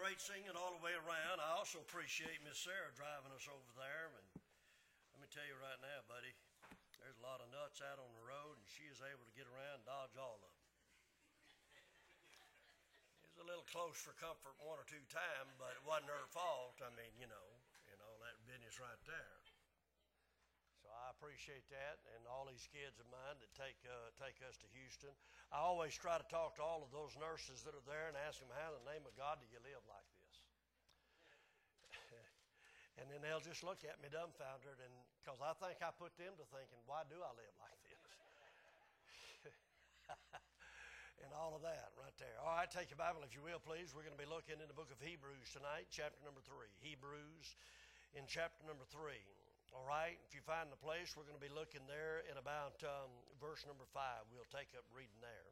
great singing all the way around. I also appreciate Miss Sarah driving us over there. And let me tell you right now, buddy, there's a lot of nuts out on the road, and she is able to get around and dodge all of them. It was a little close for comfort one or two times, but it wasn't her fault. I mean, you know, that business right there. So I appreciate that, and all these kids of mine that take us to Houston. I always try to talk to all of those nurses that are there and ask them, how in the name of God do you live like this? And then they'll just look at me dumbfounded, and because I think I put them to thinking, why do I live like this? And all of that right there. All right, take your Bible if you will, please. We're going to be looking in the book of Hebrews tonight, chapter number 3. Hebrews in chapter number 3. All right, if you find the place, we're going to be looking there in about verse number 5. We'll take up reading there.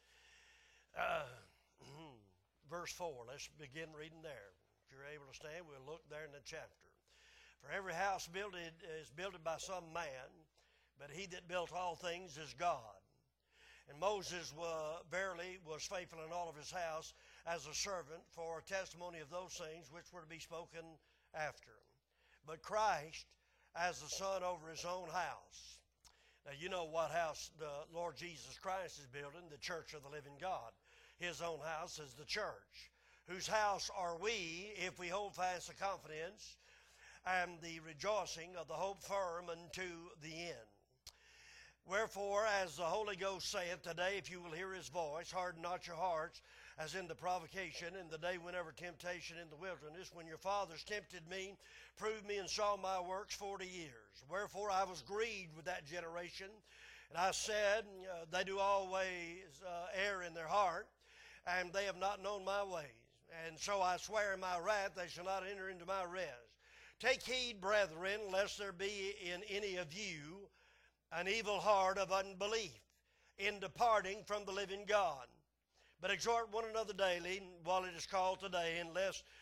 Verse 4, let's begin reading there. If you're able to stand, we'll look there in the chapter. For every house builded is builded by some man, but he that built all things is God. And Moses verily was faithful in all of his house as a servant for a testimony of those things which were to be spoken after. But Christ as the son over his own house. Now you know what house the Lord Jesus Christ is building, the church of the living God. His own house is the church. Whose house are we if we hold fast the confidence and the rejoicing of the hope firm unto the end? Wherefore, as the Holy Ghost saith, today if you will hear his voice, harden not your hearts, as in the provocation, in the day whenever temptation in the wilderness, when your fathers tempted me, proved me, and saw my works 40 years. Wherefore I was grieved with that generation, and I said, they do always err in their heart, and they have not known my ways. And so I swear in my wrath, they shall not enter into my rest. Take heed, brethren, lest there be in any of you an evil heart of unbelief in departing from the living God. But exhort one another daily while it is called today, and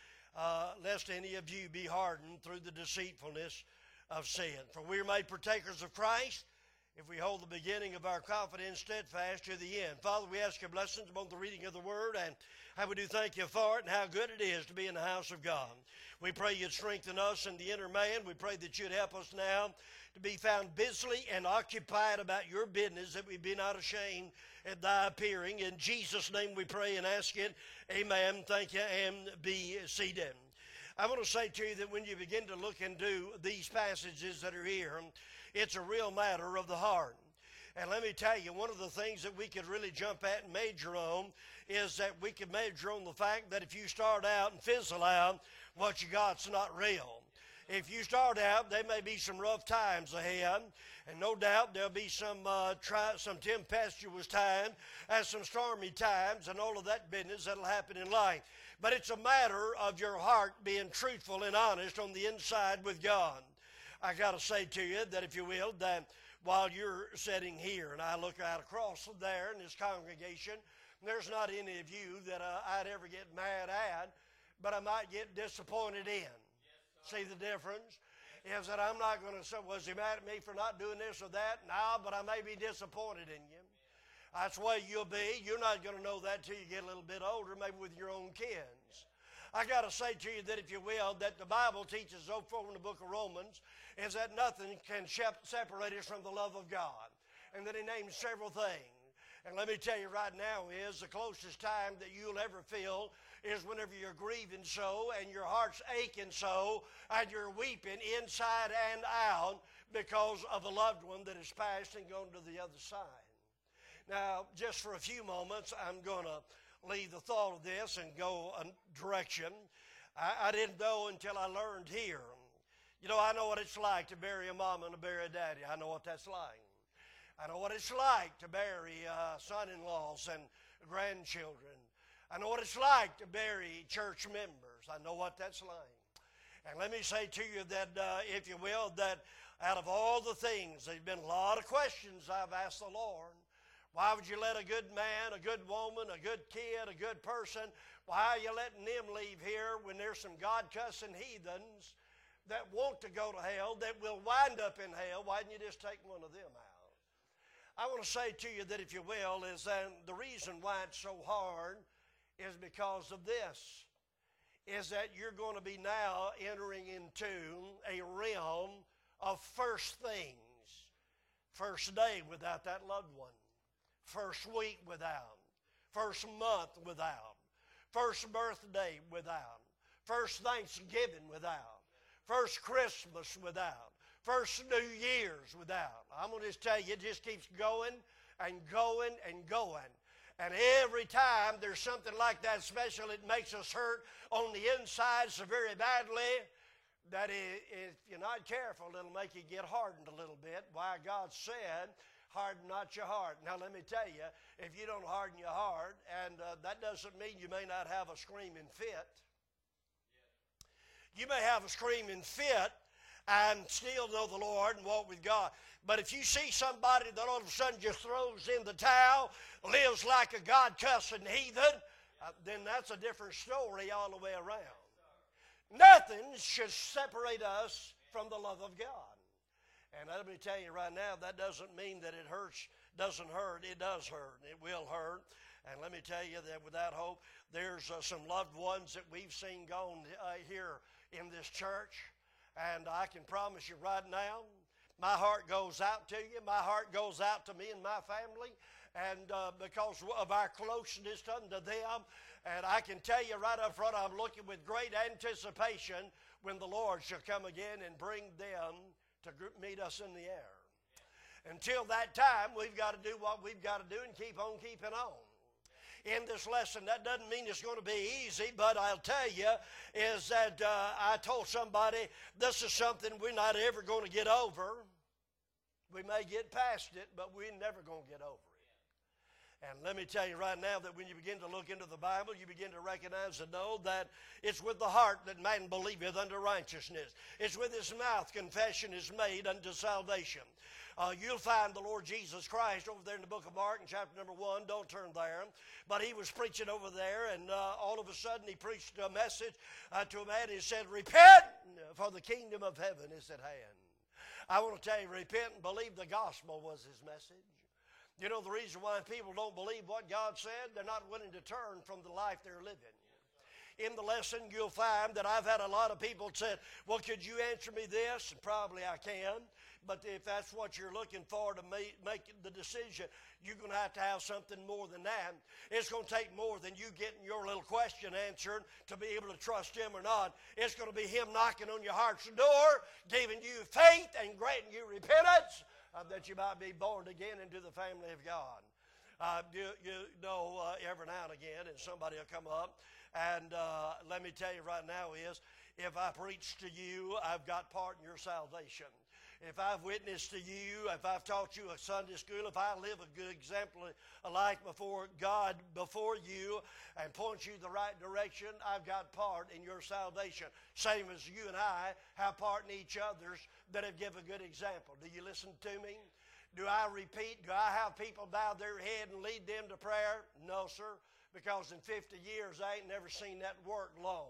lest any of you be hardened through the deceitfulness of sin. For we are made partakers of Christ if we hold the beginning of our confidence steadfast to the end. Father, we ask your blessings upon the reading of the word, and how we do thank you for it, and how good it is to be in the house of God. We pray you'd strengthen us in the inner man. We pray that you'd help us now to be found busily and occupied about your business, that we be not ashamed at thy appearing. In Jesus' name we pray and ask it. Amen. Thank you, and be seated. I want to say to you that when you begin to look into these passages that are here, it's a real matter of the heart. And let me tell you, one of the things that we could really jump at and major on is that we could major on the fact that if you start out and fizzle out, what you got's not real. If you start out, there may be some rough times ahead, and no doubt there'll be some tempestuous time and some stormy times and all of that business that'll happen in life. But it's a matter of your heart being truthful and honest on the inside with God. I got to say to you that, if you will, that while you're sitting here and I look out across there in this congregation, there's not any of you that I'd ever get mad at, but I might get disappointed in. See the difference? Is that I'm not going to say, was he mad at me for not doing this or that? No, but I may be disappointed in you. That's the way you'll be. You're not going to know that till you get a little bit older, maybe with your own kids. I got to say to you that, if you will, that the Bible teaches over in the book of Romans is that nothing can separate us from the love of God. And that he names several things. And let me tell you right now is the closest time that you'll ever feel is whenever you're grieving so and your heart's aching so and you're weeping inside and out because of a loved one that has passed and gone to the other side. Now, just for a few moments, I'm going to leave the thought of this and go a direction. I didn't know until I learned here. You know, I know what it's like to bury a mama and to bury a daddy. I know what that's like. I know what it's like to bury son-in-laws and grandchildren. I know what it's like to bury church members. I know what that's like. And let me say to you that, if you will, that out of all the things, there's been a lot of questions I've asked the Lord. Why would you let a good man, a good woman, a good kid, a good person, why are you letting them leave here when there's some God-cussing heathens that want to go to hell, that will wind up in hell? Why didn't you just take one of them out? I want to say to you that, if you will, is that the reason why it's so hard is because of this. is that you're going to be now entering into a realm of first things. First day without that loved one. First week without. First month without. First birthday without. First Thanksgiving without. First Christmas without. First New Year's without. I'm going to just tell you, it just keeps going and going and going. And every time there's something like that special, it makes us hurt on the inside so very badly that if you're not careful, it'll make you get hardened a little bit. Why God said, harden not your heart. Now let me tell you, if you don't harden your heart, and that doesn't mean you may not have a screaming fit. You may have a screaming fit and still know the Lord and walk with God. But if you see somebody that all of a sudden just throws in the towel, lives like a God-cussing heathen, then that's a different story all the way around. Nothing should separate us from the love of God. And let me tell you right now, that doesn't mean that it hurts, doesn't hurt. It does hurt. It will hurt. And let me tell you that without hope, there's some loved ones that we've seen gone here in this church. And I can promise you right now, my heart goes out to you. My heart goes out to me and my family. And because of our closeness unto them, and I can tell you right up front, I'm looking with great anticipation when the Lord shall come again and bring them to meet us in the air. Until that time, we've got to do what we've got to do and keep on keeping on. In this lesson, that doesn't mean it's going to be easy, but I'll tell you is that I told somebody this is something we're not ever going to get over. We may get past it, but we're never going to get over it. And let me tell you right now that when you begin to look into the Bible, you begin to recognize and know that it's with the heart that man believeth unto righteousness. It's with his mouth confession is made unto salvation. You'll find the Lord Jesus Christ over there in the book of Mark in chapter number 1. Don't turn there. But he was preaching over there, and all of a sudden he preached a message to a man. He said, repent, for the kingdom of heaven is at hand. I want to tell you, repent and believe the gospel was his message. You know the reason why people don't believe what God said? They're not willing to turn from the life they're living. In the lesson, you'll find that I've had a lot of people say, well, could you answer me this? And probably I can. But if that's what you're looking for to make the decision, you're going to have something more than that. It's going to take more than you getting your little question answered to be able to trust him or not. It's going to be him knocking on your heart's door, giving you faith and granting you repentance, that you might be born again into the family of God. Every now and again, and somebody will come up, and let me tell you right now is, if I preach to you, I've got part in your salvation. If I've witnessed to you, if I've taught you a Sunday school, if I live a good example of life before God, before you, and point you the right direction, I've got part in your salvation. Same as you and I have part in each other's that have given a good example. Do you listen to me? Do I repeat? Do I have people bow their head and lead them to prayer? No, sir, because in 50 years I ain't never seen that work long.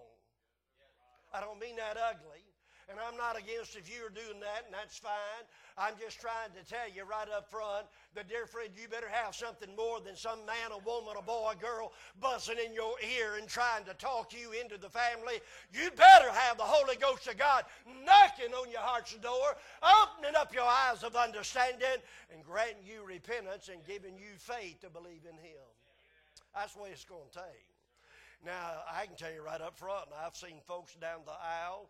I don't mean that ugly. And I'm not against if you're doing that, and that's fine. I'm just trying to tell you right up front that, dear friend, you better have something more than some man, a woman, a boy, a girl buzzing in your ear and trying to talk you into the family. You better have the Holy Ghost of God knocking on your heart's door, opening up your eyes of understanding, and granting you repentance and giving you faith to believe in him. That's the way it's going to take. Now, I can tell you right up front, I've seen folks down the aisle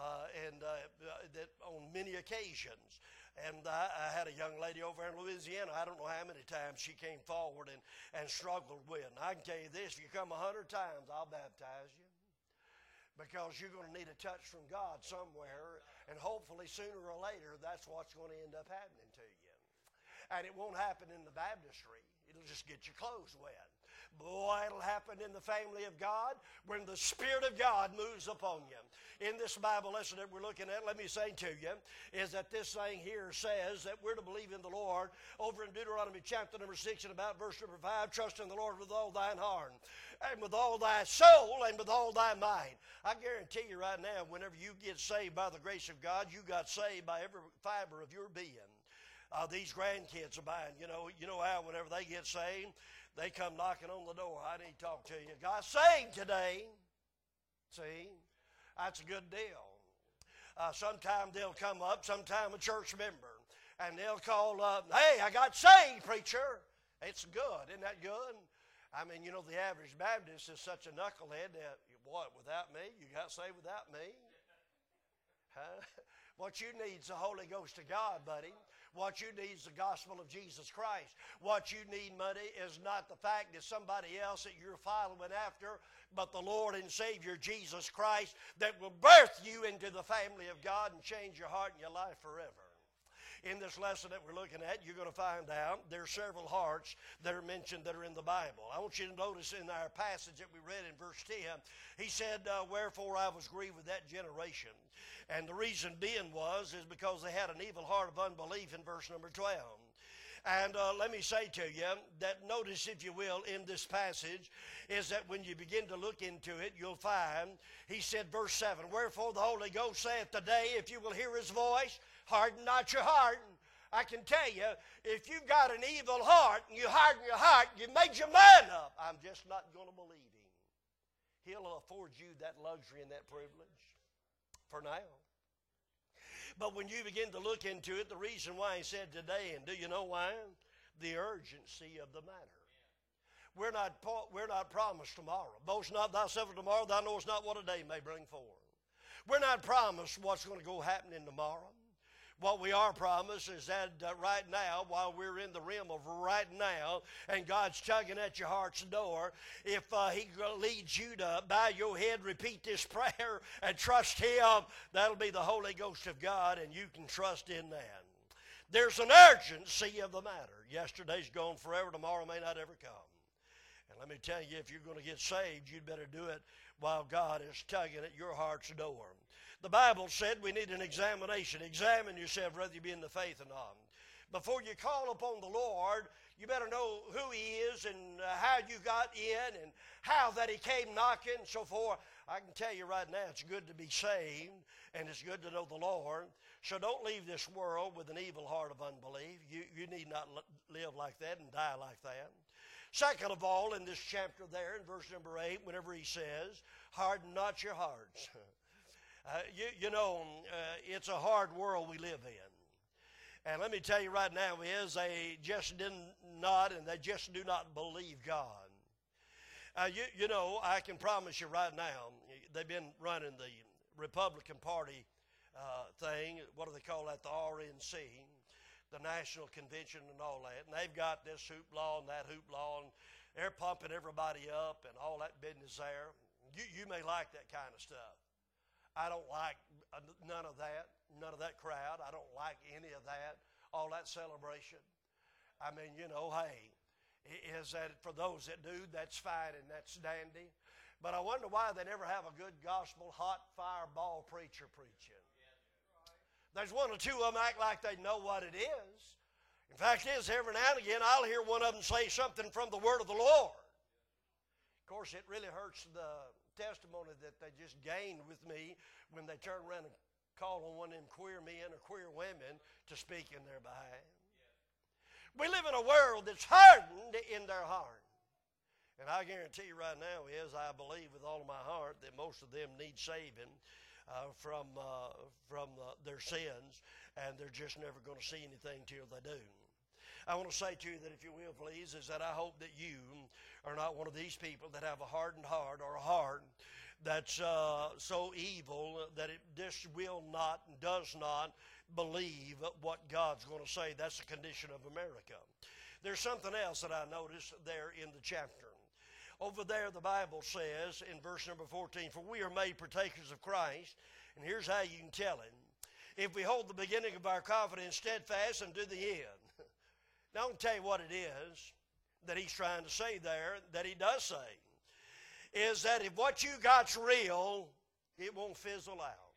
that on many occasions. And I had a young lady over in Louisiana, I don't know how many times she came forward and struggled with. And I can tell you this, if you come 100 times, I'll baptize you. Because you're going to need a touch from God somewhere, and hopefully sooner or later, that's what's going to end up happening to you. And it won't happen in the baptistry. It'll just get your clothes wet. Boy, it'll happen in the family of God when the Spirit of God moves upon you. In this Bible lesson that we're looking at, let me say to you, is that this thing here says that we're to believe in the Lord. Over in Deuteronomy chapter number 6 and about verse number 5, trust in the Lord with all thine heart, and with all thy soul, and with all thy mind. I guarantee you right now, whenever you get saved by the grace of God, you got saved by every fiber of your being. These grandkids of mine, you know how whenever they get saved, they come knocking on the door. I need to talk to you. Got saved today. See? That's a good deal. Sometime they'll come up, sometime a church member, and they'll call up, hey, I got saved, preacher. It's good. Isn't that good? I mean, you know, the average Baptist is such a knucklehead that, what, without me? You got saved without me? Huh? What you need is the Holy Ghost of God, buddy. What you need is the gospel of Jesus Christ. What you need, buddy, is not the fact that somebody else that you're following after, but the Lord and Savior Jesus Christ that will birth you into the family of God and change your heart and your life forever. In this lesson that we're looking at, you're going to find out there are several hearts that are mentioned that are in the Bible. I want you to notice in our passage that we read in verse 10, he said, wherefore I was grieved with that generation. And the reason being is because they had an evil heart of unbelief in verse number 12. And let me say to you that notice, if you will, in this passage is that when you begin to look into it, you'll find, he said, verse 7, wherefore the Holy Ghost saith today, if you will hear his voice, harden not your heart. I can tell you, if you've got an evil heart and you harden your heart, you made your mind up. I'm just not going to believe him. He'll afford you that luxury and that privilege for now. But when you begin to look into it, the reason why he said today, and do you know why? The urgency of the matter. We're not promised tomorrow. Boast not thyself of tomorrow, thou knowest not what a day may bring forth. We're not promised what's going to go happening tomorrow. What we are promised is that right now, while we're in the realm of right now, and God's tugging at your heart's door, if he leads you to bow your head, repeat this prayer, and trust him, that'll be the Holy Ghost of God, and you can trust in that. There's an urgency of the matter. Yesterday's gone forever. Tomorrow may not ever come. And let me tell you, if you're going to get saved, you'd better do it while God is tugging at your heart's door. The Bible said we need an examination. Examine yourself whether you be in the faith or not. Before you call upon the Lord, you better know who he is and how you got in and how that he came knocking and so forth. I can tell you right now, it's good to be saved and it's good to know the Lord. So don't leave this world with an evil heart of unbelief. You need not live like that and die like that. Second of all, in this chapter there, in verse number 8, whenever he says, harden not your hearts. It's a hard world we live in. And let me tell you right now, they just do not believe God. I can promise you right now, they've been running the Republican Party thing, what do they call that, the RNC, the National Convention and all that. And they've got this hoopla and that hoopla, and they're pumping everybody up and all that business there. You may like that kind of stuff. I don't like none of that crowd. I don't like any of that, all that celebration. I mean, hey, is that for those that do, that's fine and that's dandy. But I wonder why they never have a good gospel, hot fireball preacher preaching. There's one or two of them act like they know what it is. In fact, every now and again, I'll hear one of them say something from the word of the Lord. Of course, it really hurts the testimony that they just gained with me when they turn around and call on one of them queer men or queer women to speak in their behalf. We live in a world that's hardened in their heart. And I guarantee you right now I believe with all of my heart that most of them need saving from their sins, and they're just never going to see anything till they do. I want to say to you that, if you will, please, is that I hope that you are not one of these people that have a hardened heart or a heart that's so evil that it just will not and does not believe what God's going to say. That's the condition of America. There's something else that I noticed there in the chapter. Over there, the Bible says in verse number 14, for we are made partakers of Christ, and here's how you can tell it. If we hold the beginning of our confidence steadfast unto the end. Now, I'm going to tell you what it is that he's trying to say there, that he does say, is that if what you got's real, it won't fizzle out.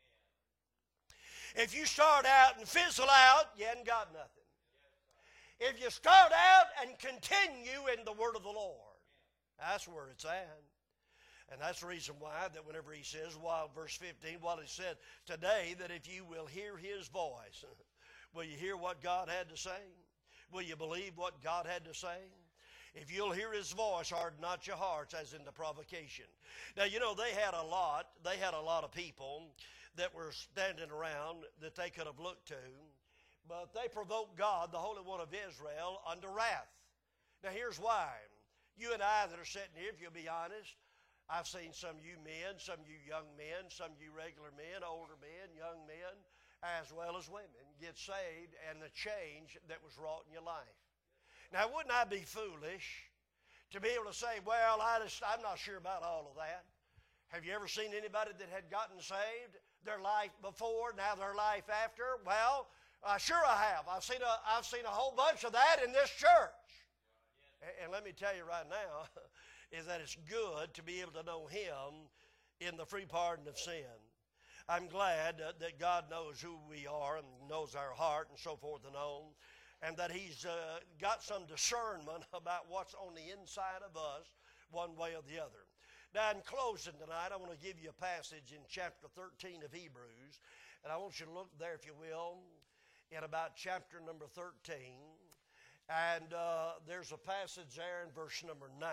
If you start out and fizzle out, you haven't got nothing. If you start out and continue in the word of the Lord, that's where it's at. And that's the reason why that whenever he says, verse 15, what he said today, that if you will hear his voice, will you hear what God had to say? Will you believe what God had to say? If you'll hear his voice, harden not your hearts as in the provocation. Now, you know, they had a lot of people that were standing around that they could have looked to, but they provoked God, the Holy One of Israel, unto wrath. Now, here's why. You and I that are sitting here, if you'll be honest, I've seen some of you men, some of you young men, some of you regular men, older men, young men, as well as women, get saved and the change that was wrought in your life. Now, wouldn't I be foolish to be able to say, well, I'm not sure about all of that? Have you ever seen anybody that had gotten saved, their life before, now their life after? Well, sure I have. I've seen a whole bunch of that in this church. And let me tell you right now, is that it's good to be able to know Him in the free pardon of sin. I'm glad that God knows who we are and knows our heart and so forth and on, and that He's got some discernment about what's on the inside of us one way or the other. Now, in closing tonight, I want to give you a passage in chapter 13 of Hebrews, and I want you to look there, if you will, in about chapter number 13. And there's a passage there in verse number 9.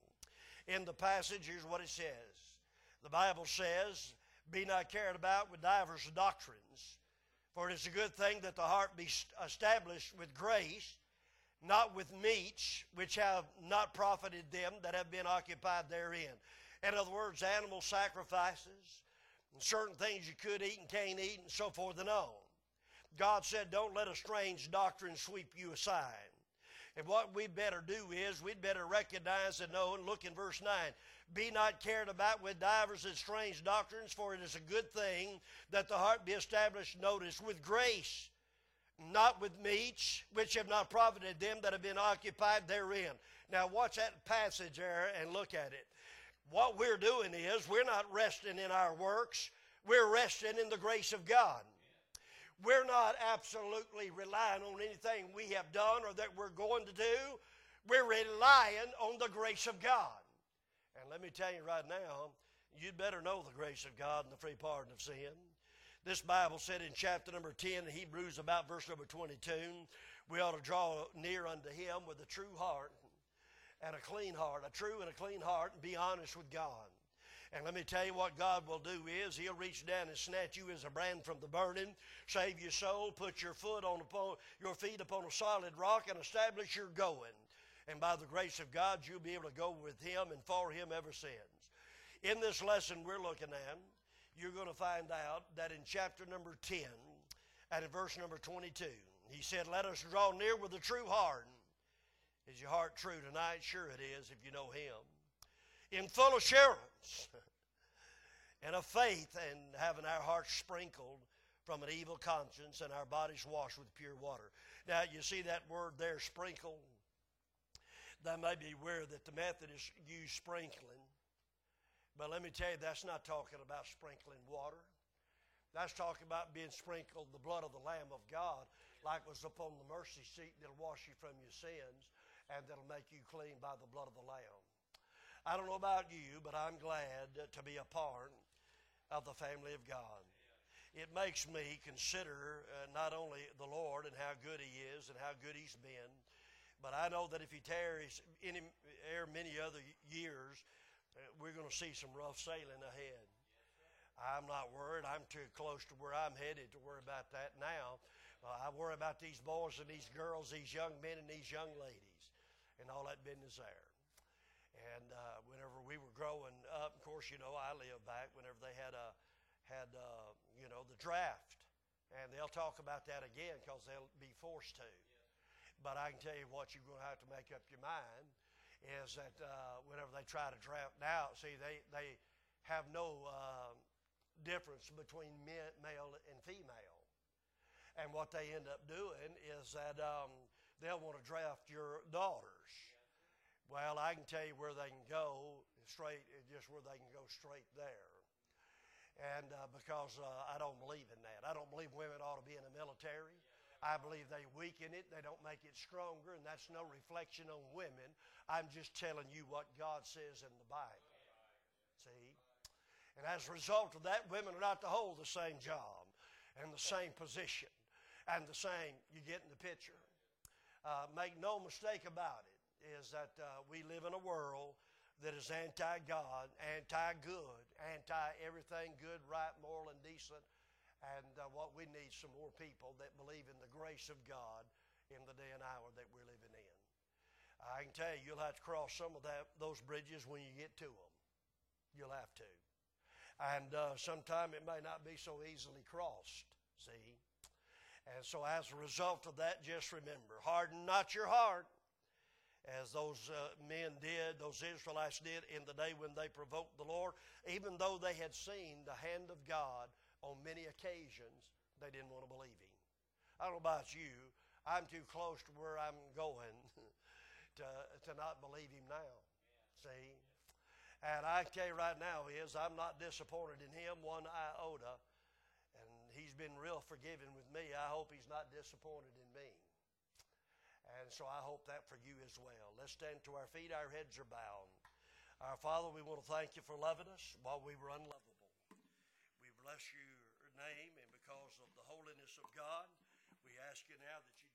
In the passage, here's what it says. The Bible says, be not carried about with divers doctrines, for it is a good thing that the heart be established with grace, not with meats, which have not profited them that have been occupied therein. In other words, animal sacrifices, and certain things you could eat and can't eat, and so forth and on. God said, don't let a strange doctrine sweep you aside. And what we better do is we'd better recognize and know, and look in verse 9, be not carried about with divers and strange doctrines, for it is a good thing that the heart be established, notice, with grace, not with meats, which have not profited them that have been occupied therein. Now watch that passage there and look at it. What we're doing is we're not resting in our works, we're resting in the grace of God. We're not absolutely relying on anything we have done or that we're going to do. We're relying on the grace of God. And let me tell you right now, you'd better know the grace of God and the free pardon of sin. This Bible said in chapter number 10, Hebrews, about verse number 22, we ought to draw near unto Him with a true heart and a clean heart, a true and a clean heart, and be honest with God. And let me tell you what God will do is He'll reach down and snatch you as a brand from the burning, save your soul, put your your feet upon a solid rock, and establish your going. And by the grace of God, you'll be able to go with Him and for Him ever since. In this lesson we're looking at, you're going to find out that in chapter number 10 and in verse number 22, He said, let us draw near with a true heart. Is your heart true tonight? Sure it is if you know Him. In full assurance and of faith, and having our hearts sprinkled from an evil conscience and our bodies washed with pure water. Now, you see that word there, sprinkle? That may be aware that the Methodists use sprinkling. But let me tell you, that's not talking about sprinkling water. That's talking about being sprinkled the blood of the Lamb of God, like was upon the mercy seat that'll wash you from your sins and that'll make you clean by the blood of the Lamb. I don't know about you, but I'm glad to be a part of the family of God. It makes me consider not only the Lord and how good He is and how good He's been, but I know that if He tarries many other years, we're going to see some rough sailing ahead. I'm not worried. I'm too close to where I'm headed to worry about that now. I worry about these boys and these girls, these young men and these young ladies, and all that business there. And whenever we were growing up, of course, you know, I lived back whenever they had the draft. And they'll talk about that again because they'll be forced to. But I can tell you what you're going to have to make up your mind is that whenever they try to draft now, see, they have no difference between male and female. And what they end up doing is that they'll want to draft your daughters. Well, I can tell you where they can go straight, just where they can go straight there. And because I don't believe in that. I don't believe women ought to be in the military. I believe they weaken it. They don't make it stronger, and that's no reflection on women. I'm just telling you what God says in the Bible. See? And as a result of that, women are not to hold the same job and the same position and the same, you get in the picture. Make no mistake about it. is that we live in a world that is anti-God, anti-good, anti-everything good, right, moral, and decent. And what we need some more people that believe in the grace of God in the day and hour that we're living in. I can tell you, you'll have to cross some of those bridges when you get to them. You'll have to. And sometime it may not be so easily crossed, see? And so as a result of that, just remember, harden not your heart, as those men did, those Israelites did in the day when they provoked the Lord. Even though they had seen the hand of God on many occasions, they didn't want to believe Him. I don't know about you, I'm too close to where I'm going to not believe Him now. See? And I can tell you right now I'm not disappointed in Him one iota. And He's been real forgiving with me. I hope He's not disappointed in me. And so I hope that for you as well. Let's stand to our feet. Our heads are bowed. Our Father, we want to thank You for loving us while we were unlovable. We bless Your name, and because of the holiness of God, we ask You now that You